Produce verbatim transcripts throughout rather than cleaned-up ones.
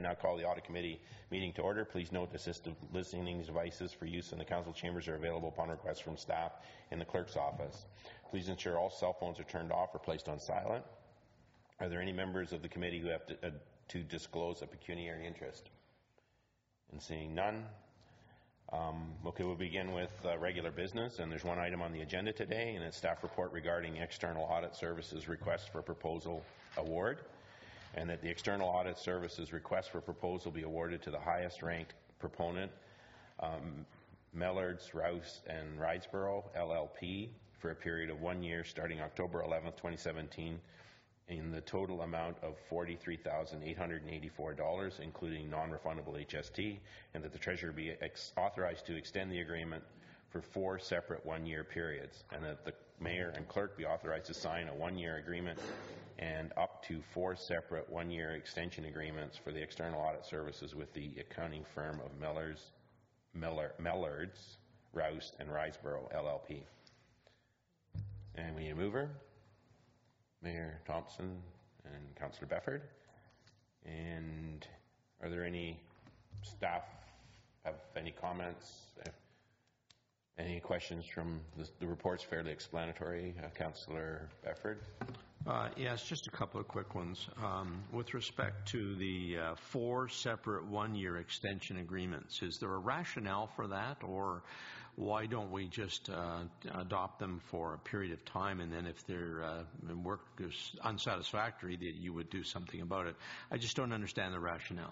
now call the Audit Committee meeting to order. Please note assistive listening devices for use in the Council chambers are available upon request from staff in the Clerk's office. Please ensure all cell phones are turned off or placed on silent. Are there any members of the committee who have to, uh, to disclose a pecuniary interest? And seeing none. Um, okay, we'll begin with uh, regular business, and there's one item on the agenda today, and it's staff report regarding external audit services request for proposal award, and that the external audit services request for proposal be awarded to the highest ranked proponent, um, Mellards, Rouse and Ridesborough L L P, for a period of one year starting October eleventh, twenty seventeen, in the total amount of forty-three thousand eight hundred eighty-four dollars, including non-refundable H S T, and that the Treasurer be ex authorized to extend the agreement for four separate one-year periods, and that the Mayor and Clerk be authorized to sign a one-year agreement and up to four separate one-year extension agreements for the external audit services with the accounting firm of Mellers, Meller, Mellards, Rouse and Ridesborough L L P. And we need a mover. Mayor Thompson and Councillor Befford. And are there any staff have any comments? Any questions from the, the report's fairly explanatory. Uh, Councillor Befford. Uh, yes, just a couple of quick ones. Um, with respect to the uh, four separate one-year extension agreements, is there a rationale for that, or why don't we just uh, adopt them for a period of time, and then if their uh, work is unsatisfactory, that you would do something about it? I just don't understand the rationale.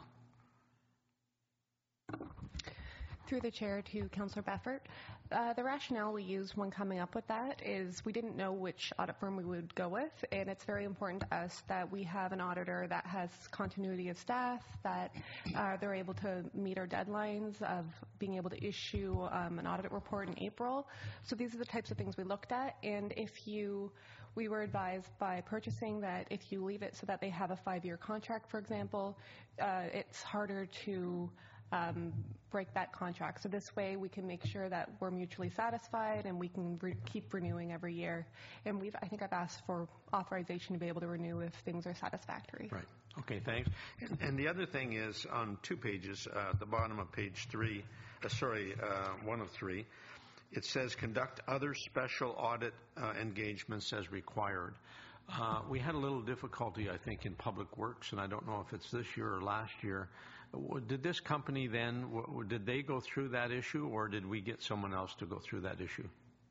Through the chair to Councillor Befford. Uh, the rationale we used when coming up with that is we didn't know which audit firm we would go with, and it's very important to us that we have an auditor that has continuity of staff, that uh, they're able to meet our deadlines of being able to issue um, an audit report in April. So these are the types of things we looked at, and if you we were advised by purchasing that if you leave it so that they have a five-year contract, for example, uh, it's harder to Um, break that contract. So this way we can make sure that we're mutually satisfied and we can re keep renewing every year. And we've, I think I've asked for authorization to be able to renew if things are satisfactory. Right. Okay, thanks. And, and the other thing is on two pages, uh, at the bottom of page three, uh, sorry, uh, one of three, it says conduct other special audit uh, engagements as required. Uh, we had a little difficulty, I think, in Public Works, and I don't know if it's this year or last year. Did this company then, did they go through that issue, or did we get someone else to go through that issue?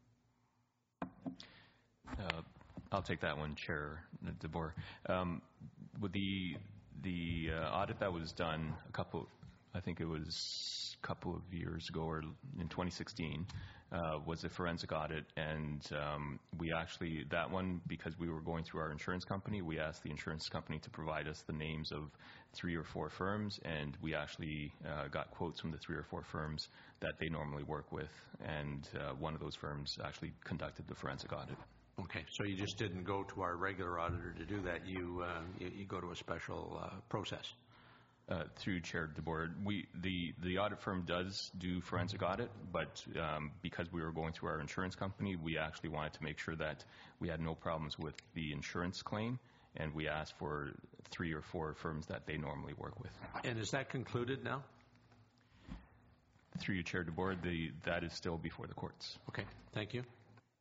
Uh, I'll take that one, Chair DeBoer. Um, with the the uh, audit that was done a couple, I think it was a couple of years ago, or in twenty sixteen, uh, was a forensic audit, and um, we actually, that one, because we were going through our insurance company, we asked the insurance company to provide us the names of three or four firms, and we actually uh, got quotes from the three or four firms that they normally work with, and uh, one of those firms actually conducted the forensic audit. Okay, so you just didn't go to our regular auditor to do that. You uh, you, you go to a special uh, process. Uh, through Chair DeBoer, we the the audit firm does do forensic audit, but um, because we were going through our insurance company, we actually wanted to make sure that we had no problems with the insurance claim, and we asked for three or four firms that they normally work with. And is that concluded now? Through you, Chair DeBoer, the that is still before the courts. Okay, thank you.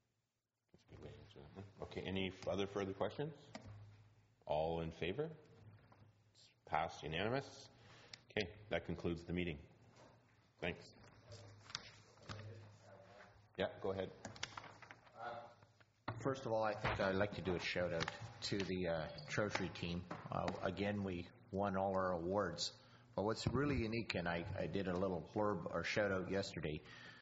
Okay, any other further questions? All in favor? Passed unanimous. Okay, that concludes the meeting. Thanks. Yeah, go ahead. First of all, I think I'd like to do a shout out to the uh, Treasury team. Uh, again, we won all our awards. But what's really unique, and I, I did a little blurb or shout out yesterday,